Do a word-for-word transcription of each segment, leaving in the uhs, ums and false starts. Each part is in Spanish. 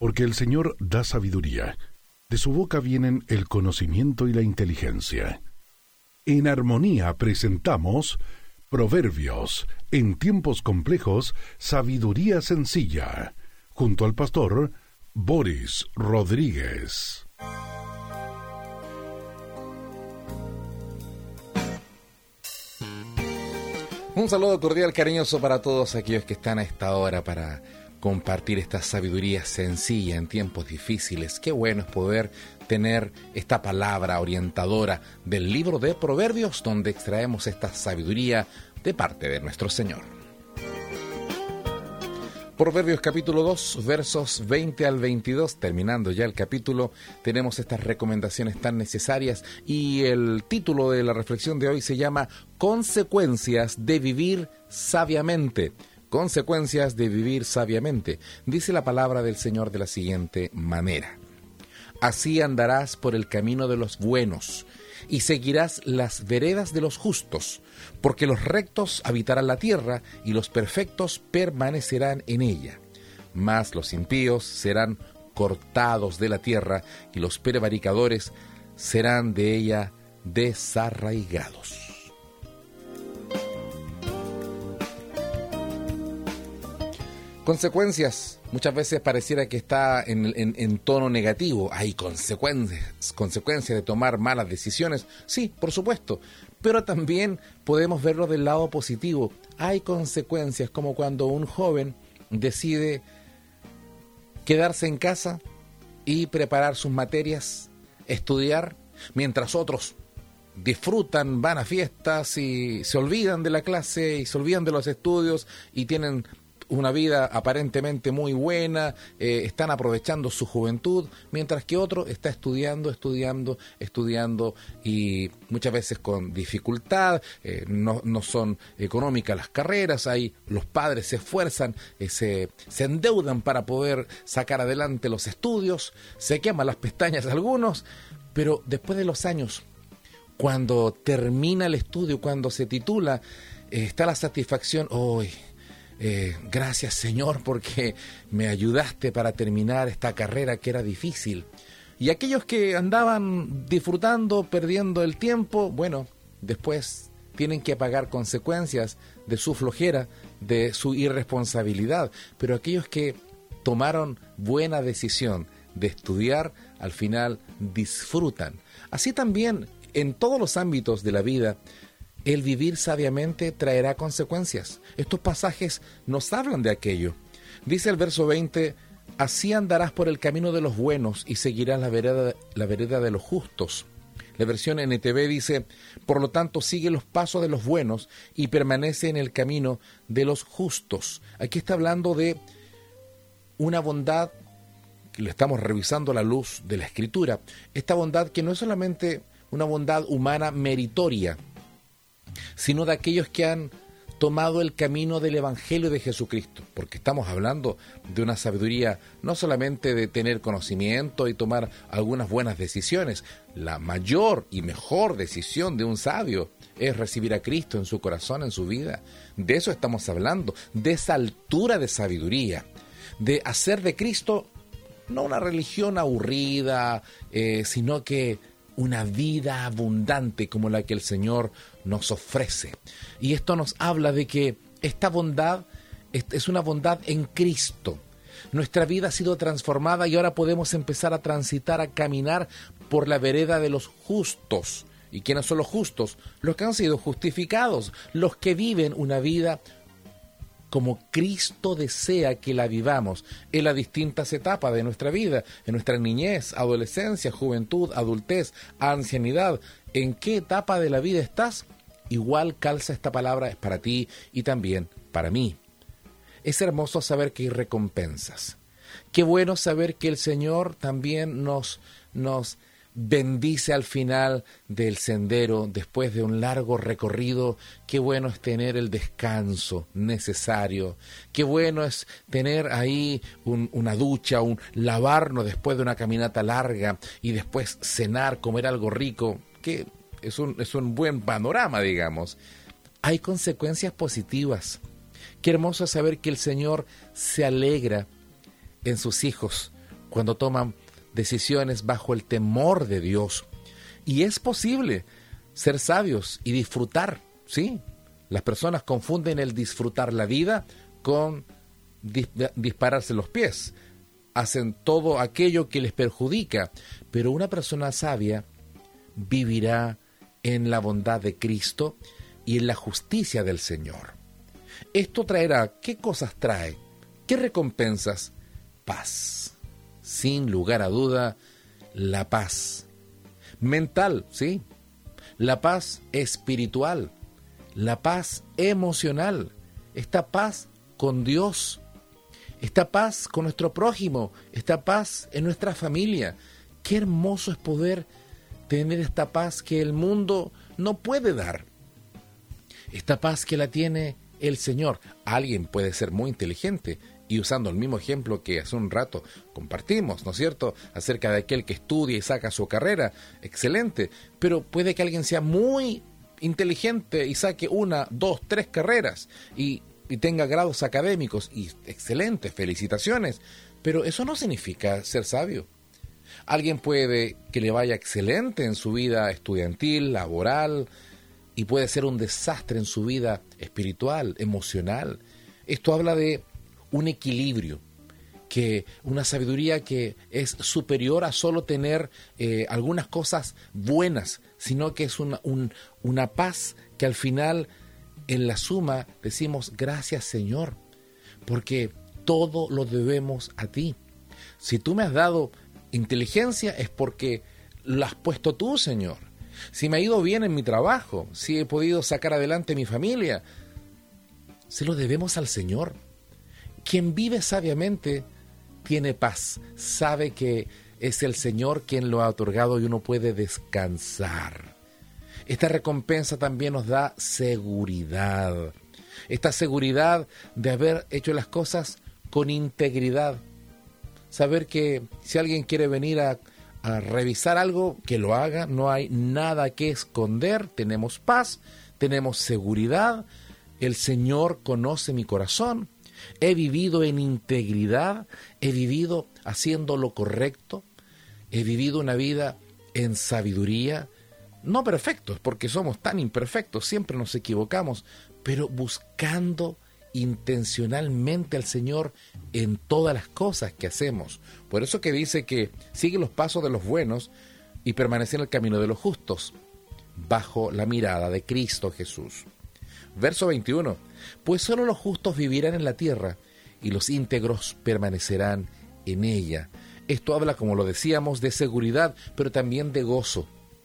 Porque el Señor da sabiduría. De su boca vienen el conocimiento y la inteligencia. En armonía presentamos Proverbios, en tiempos complejos, sabiduría sencilla, junto al pastor Boris Rodríguez. Un saludo cordial, cariñoso para todos aquellos que están a esta hora para compartir esta sabiduría sencilla en tiempos difíciles. Qué bueno es poder tener esta palabra orientadora del libro de Proverbios, donde extraemos esta sabiduría de parte de nuestro Señor. Proverbios capítulo dos, versos veinte al veintidós, terminando ya el capítulo, tenemos estas recomendaciones tan necesarias y el título de la reflexión de hoy se llama Consecuencias de vivir sabiamente. Consecuencias de vivir sabiamente. Dice la palabra del Señor de la siguiente manera: Así andarás por el camino de los buenos y seguirás las veredas de los justos, porque los rectos habitarán la tierra y los perfectos permanecerán en ella. Mas los impíos serán cortados de la tierra y los prevaricadores serán de ella desarraigados. Consecuencias. Muchas veces pareciera que está en, en, en tono negativo. Hay consecuencias, consecuencias de tomar malas decisiones. Sí, por supuesto. Pero también podemos verlo del lado positivo. Hay consecuencias como cuando un joven decide quedarse en casa y preparar sus materias, estudiar, mientras otros disfrutan, van a fiestas y se olvidan de la clase y se olvidan de los estudios y tienen una vida aparentemente muy buena, eh, están aprovechando su juventud, mientras que otro está estudiando, estudiando, estudiando y muchas veces con dificultad, eh, no, no son económicas las carreras, ahí los padres se esfuerzan, eh, se, se endeudan para poder sacar adelante los estudios, se queman las pestañas algunos, pero después de los años, cuando termina el estudio, cuando se titula, eh, está la satisfacción, hoy. Oh, Eh, gracias Señor porque me ayudaste para terminar esta carrera que era difícil. Y aquellos que andaban disfrutando, perdiendo el tiempo, bueno, después tienen que pagar consecuencias de su flojera, de su irresponsabilidad. Pero aquellos que tomaron buena decisión de estudiar, al final disfrutan. Así también en todos los ámbitos de la vida, el vivir sabiamente traerá consecuencias. Estos pasajes nos hablan de aquello. Dice el verso veinte, así andarás por el camino de los buenos y seguirás la vereda, la vereda de los justos. La versión N T V dice, por lo tanto sigue los pasos de los buenos y permanece en el camino de los justos. Aquí está hablando de una bondad, que lo estamos revisando a la luz de la Escritura, esta bondad que no es solamente una bondad humana meritoria, sino de aquellos que han tomado el camino del Evangelio de Jesucristo, porque estamos hablando de una sabiduría no solamente de tener conocimiento y tomar algunas buenas decisiones. La mayor y mejor decisión de un sabio es recibir a Cristo en su corazón, en su vida. De eso estamos hablando, de esa altura de sabiduría, de hacer de Cristo no una religión aburrida, eh, sino que una vida abundante como la que el Señor nos ofrece. Y esto nos habla de que esta bondad es una bondad en Cristo. Nuestra vida ha sido transformada y ahora podemos empezar a transitar, a caminar por la vereda de los justos. ¿Y quiénes son los justos? Los que han sido justificados, los que viven una vida como Cristo desea que la vivamos en las distintas etapas de nuestra vida, en nuestra niñez, adolescencia, juventud, adultez, ancianidad. ¿En qué etapa de la vida estás? Igual calza esta palabra, es para ti y también para mí. Es hermoso saber que hay recompensas. Qué bueno saber que el Señor también nos, nos bendice al final del sendero, después de un largo recorrido. Qué bueno es tener el descanso necesario, qué bueno es tener ahí un, una ducha, un lavarnos después de una caminata larga y después cenar, comer algo rico, que es un, es un buen panorama, digamos. Hay consecuencias positivas. Qué hermoso saber que el Señor se alegra en sus hijos cuando toman decisiones bajo el temor de Dios. Y es posible ser sabios y disfrutar, ¿sí? Las personas confunden el disfrutar la vida con dis- dispararse los pies. Hacen todo aquello que les perjudica, pero una persona sabia vivirá en la bondad de Cristo y en la justicia del Señor. Esto traerá, ¿qué cosas trae? ¿Qué recompensas? Paz. Sin lugar a duda, la paz mental, ¿sí? La paz espiritual, la paz emocional, esta paz con Dios, esta paz con nuestro prójimo, esta paz en nuestra familia. Qué hermoso es poder tener esta paz que el mundo no puede dar. Esta paz que la tiene el Señor. Alguien puede ser muy inteligente y usando el mismo ejemplo que hace un rato compartimos, ¿no es cierto?, acerca de aquel que estudia y saca su carrera, excelente, pero puede que alguien sea muy inteligente y saque una, dos, tres carreras y, y tenga grados académicos, y excelente, felicitaciones, pero eso no significa ser sabio. Alguien puede que le vaya excelente en su vida estudiantil, laboral, y puede ser un desastre en su vida espiritual, emocional. Esto habla de un equilibrio, que una sabiduría que es superior a solo tener eh, algunas cosas buenas, sino que es una, un, una paz que al final, en la suma, decimos gracias Señor, porque todo lo debemos a ti. Si tú me has dado inteligencia es porque la has puesto tú, Señor. Si me ha ido bien en mi trabajo, si he podido sacar adelante mi familia, se lo debemos al Señor. Quien vive sabiamente tiene paz, sabe que es el Señor quien lo ha otorgado y uno puede descansar. Esta recompensa también nos da seguridad, esta seguridad de haber hecho las cosas con integridad. Saber que si alguien quiere venir a, a revisar algo, que lo haga, no hay nada que esconder, tenemos paz, tenemos seguridad, el Señor conoce mi corazón. He vivido en integridad, he vivido haciendo lo correcto, he vivido una vida en sabiduría, no perfectos, porque somos tan imperfectos, siempre nos equivocamos, pero buscando intencionalmente al Señor en todas las cosas que hacemos. Por eso que dice que sigue los pasos de los buenos y permanece en el camino de los justos, bajo la mirada de Cristo Jesús. Verso veintiuno. Pues solo los justos vivirán en la tierra y los íntegros permanecerán en ella. Esto habla, como lo decíamos, de seguridad, pero también de gozo.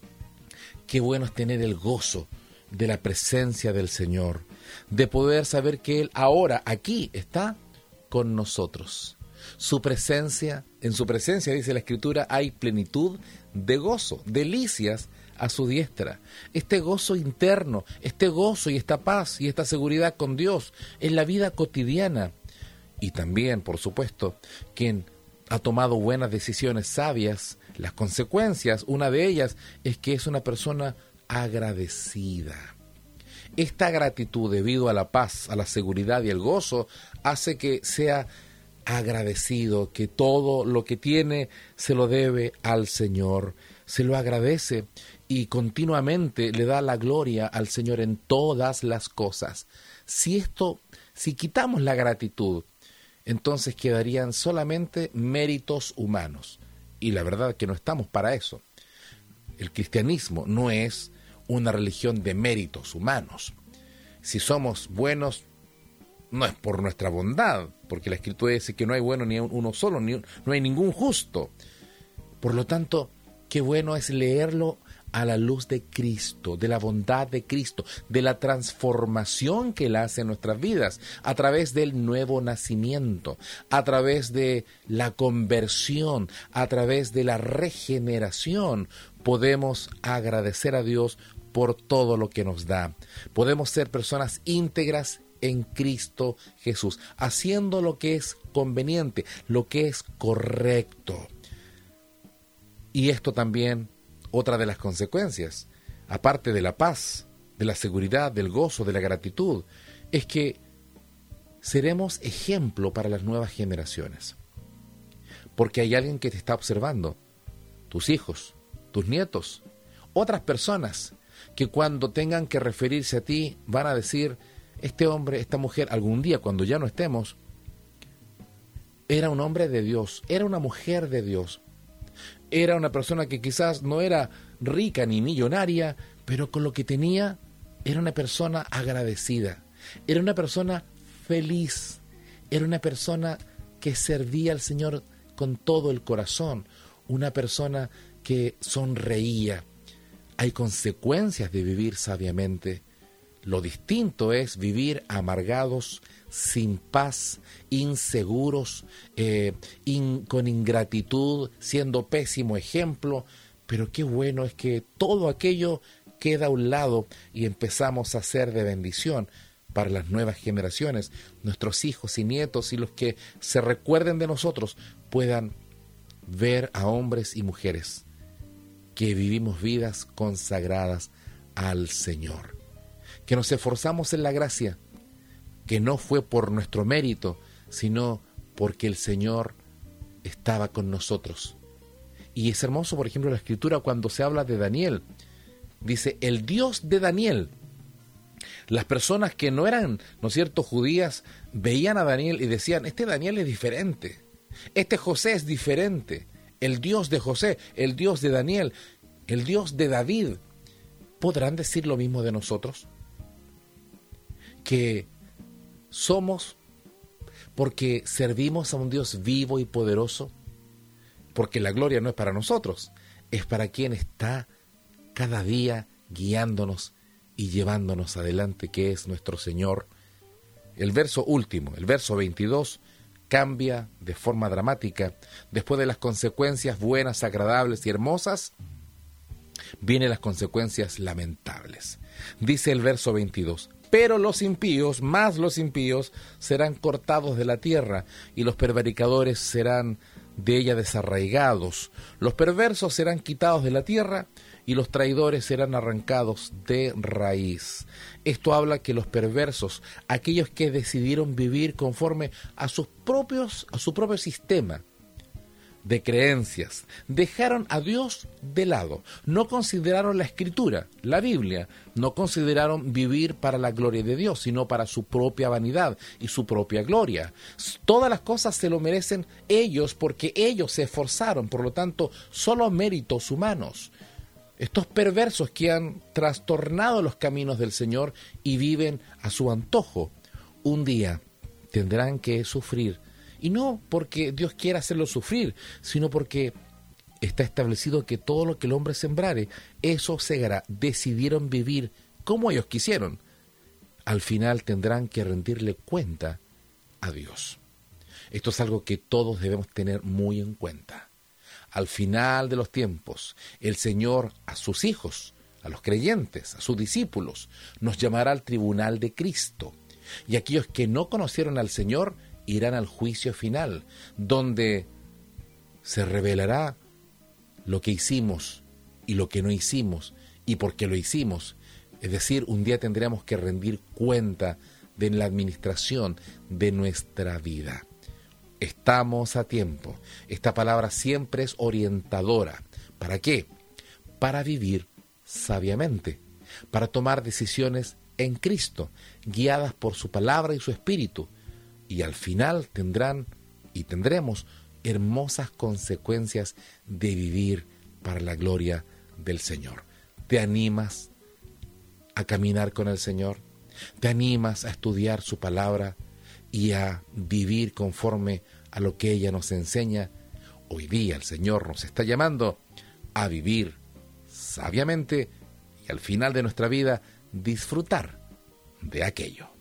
Qué bueno es tener el gozo de la presencia del Señor, de poder saber que Él ahora, aquí, está con nosotros. Su presencia, en su presencia, dice la Escritura, hay plenitud de gozo, delicias a su diestra. Este gozo interno, este gozo y esta paz y esta seguridad con Dios en la vida cotidiana. Y también, por supuesto, quien ha tomado buenas decisiones sabias, las consecuencias, una de ellas es que es una persona agradecida. Esta gratitud, debido a la paz, a la seguridad y el gozo, hace que sea agradecido, que todo lo que tiene se lo debe al Señor, se lo agradece y continuamente le da la gloria al Señor en todas las cosas. Si esto, si quitamos la gratitud, entonces quedarían solamente méritos humanos. Y la verdad que no estamos para eso. El cristianismo no es una religión de méritos humanos. Si somos buenos, no es por nuestra bondad, porque la Escritura dice que no hay bueno ni uno solo, ni un, no hay ningún justo. Por lo tanto, qué bueno es leerlo a la luz de Cristo, de la bondad de Cristo, de la transformación que Él hace en nuestras vidas, a través del nuevo nacimiento, a través de la conversión, a través de la regeneración. Podemos agradecer a Dios por todo lo que nos da. Podemos ser personas íntegras en Cristo Jesús, haciendo lo que es conveniente, lo que es correcto. Y esto también, otra de las consecuencias, aparte de la paz, de la seguridad, del gozo, de la gratitud, es que seremos ejemplo para las nuevas generaciones. porque hay alguien que te está observando, tus hijos, tus nietos, otras personas que cuando tengan que referirse a ti van a decir, este hombre, esta mujer, algún día cuando ya no estemos, era un hombre de Dios, era una mujer de Dios, era una persona que quizás no era rica ni millonaria, pero con lo que tenía era una persona agradecida, era una persona feliz, era una persona que servía al Señor con todo el corazón, una persona que sonreía. Hay consecuencias de vivir sabiamente. Lo distinto es vivir amargados, sin paz, inseguros, eh, in, con ingratitud, siendo pésimo ejemplo. Pero qué bueno es que todo aquello queda a un lado y empezamos a ser de bendición para las nuevas generaciones, nuestros hijos y nietos, y los que se recuerden de nosotros puedan ver a hombres y mujeres que vivimos vidas consagradas al Señor, que nos esforzamos en la gracia, que no fue por nuestro mérito, sino porque el Señor estaba con nosotros. Y es hermoso, por ejemplo, la Escritura cuando se habla de Daniel, dice, el Dios de Daniel. Las personas que no eran, ¿no es cierto?, judías, veían a Daniel y decían, este Daniel es diferente, este José es diferente, el Dios de José, el Dios de Daniel, el Dios de David. ¿Podrán decir lo mismo de nosotros? Que somos porque servimos a un Dios vivo y poderoso, porque la gloria no es para nosotros, es para quien está cada día guiándonos y llevándonos adelante, que es nuestro Señor. El verso último, el verso veintidós, cambia de forma dramática. Después de las consecuencias buenas, agradables y hermosas, vienen las consecuencias lamentables. Dice el verso veintidós, pero los impíos, más los impíos, serán cortados de la tierra, y los prevaricadores serán de ella desarraigados. Los perversos serán quitados de la tierra, y los traidores serán arrancados de raíz. Esto habla que los perversos, aquellos que decidieron vivir conforme a sus propios, a su propio sistema de creencias, dejaron a Dios de lado, no consideraron la Escritura, la Biblia, no consideraron vivir para la gloria de Dios, sino para su propia vanidad y su propia gloria. Todas las cosas se lo merecen ellos porque ellos se esforzaron, por lo tanto, solo méritos humanos. Estos perversos que han trastornado los caminos del Señor y viven a su antojo, un día tendrán que sufrir. Y no porque Dios quiera hacerlo sufrir, sino porque está establecido que todo lo que el hombre sembrare, eso segará. Decidieron vivir como ellos quisieron. Al final tendrán que rendirle cuenta a Dios. Esto es algo que todos debemos tener muy en cuenta. Al final de los tiempos, el Señor a sus hijos, a los creyentes, a sus discípulos, nos llamará al tribunal de Cristo. Y aquellos que no conocieron al Señor irán al juicio final, donde se revelará lo que hicimos y lo que no hicimos y por qué lo hicimos. Es decir, un día tendremos que rendir cuenta de la administración de nuestra vida. Estamos a tiempo. Esta palabra siempre es orientadora. ¿Para qué? Para vivir sabiamente, para tomar decisiones en Cristo, guiadas por su palabra y su espíritu. Y al final tendrán y tendremos hermosas consecuencias de vivir para la gloria del Señor. ¿Te animas a caminar con el Señor? ¿Te animas a estudiar su palabra y a vivir conforme a lo que ella nos enseña? Hoy día el Señor nos está llamando a vivir sabiamente y al final de nuestra vida disfrutar de aquello.